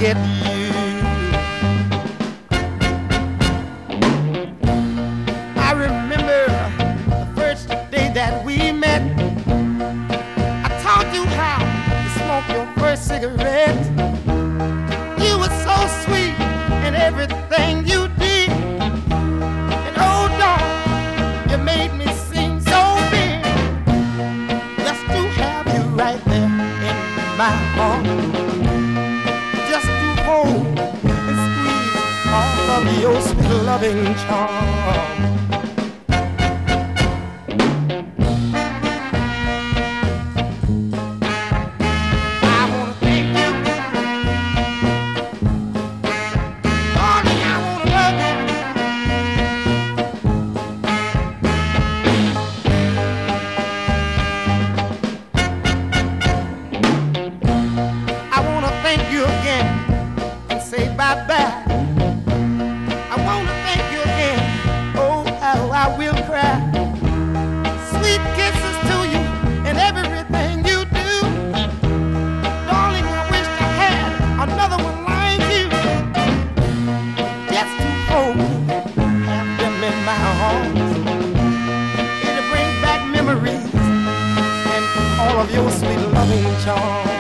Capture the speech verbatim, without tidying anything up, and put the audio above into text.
forget you. I remember the first day that we met. I taught you how to smoke your first cigarette. You were so sweet in everything you did. And oh, darling, you made me seem so big. Just to have you right there in my arms. Just to hold and squeeze all of your sweet loving charm. Bye-bye. I wanna thank you again. Oh, how I will cry. Sweet kisses to you and everything you do. Darling, I wish I had another one like you. Just to hold you, have them in my arms. It'll bring back memories and all of your sweet loving charms.